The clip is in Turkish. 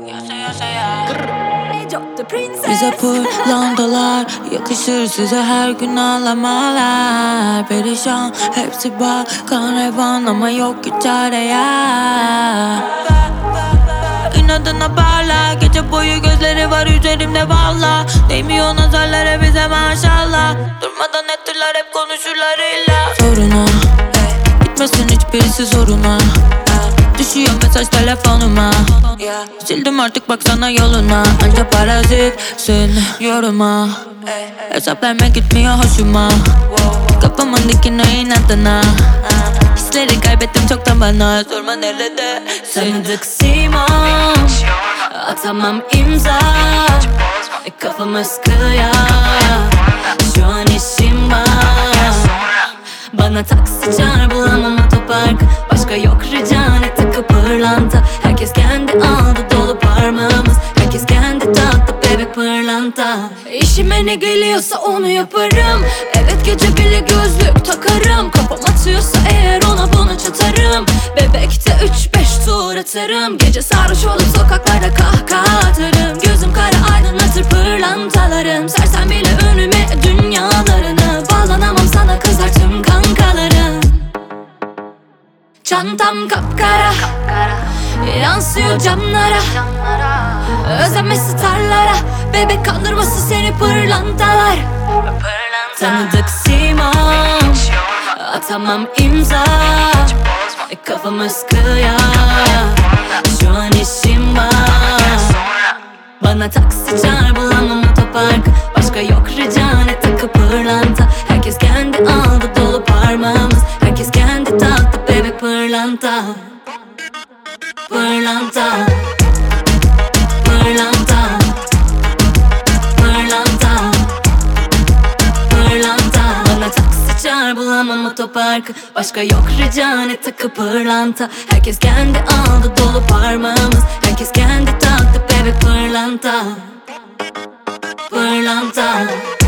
Bize pırlantalar yakışır, size her gün ağlamalar. Perişan hepsi bak kan revan ama yok ki çare ya. İnadına parla, gece boyu gözleri var üzerimde valla. Değmiyor nazarlara bize maşallah. Durmadan ettiler hep konuşurlar illa. Soruna gitmesin hiçbirisi zoruma. Düşüyor mesaj telefonuma. Sildim artık baksana yoluna. Anca parazitsin yoruma. Hesap verme gitmiyor hoşuma. Kafamın dikine inadına. Hisleri kaybettim çoktan bana. Sorma nerede Tanıdık simam, atamam imza. Kafamız kılıyor, şu an işim var. Bana taksi çağır, bulamam otopark. Başka yok rica ne takı pırlanta. Herkes kendi aldı dolu parmağımız. Herkes kendi tattı bebek pırlanta. İşime ne geliyorsa onu yaparım. Evet gece bile gözlük takarım. Kafam atıyorsa eğer ona buna çatarım. Bebekte 3-5 tur atarım. Gece sarhoş olup sokaklarda kahkaha atarım. Gözüm kara aydınlatır pırlantalarım. Sersem bile önüme dünyalarını. Bağlanamam sana kızar tüm kankalarım. Çantam kapkara, yansıyor camlara. Özleme starlara, bebek kandırması seni pırlantalar. Tanıdık simam, atamam imza. Kafamız kılıyor, şu an işim var. Bana taksi çağır, bulamam otopark. Başka yok rica ne takı pırlanta. Herkes kendi aldı dolu parmağımız. Herkes kendi taktı bebek pırlanta. Pırlanta, pırlanta, pırlanta, pırlanta. Bana taksi çağır, bulamam otopark. Başka yok rica ne takı pırlanta. Herkes kendi aldı dolu parmağımız. Herkes kendi taktı bebek pırlanta. Pırlanta.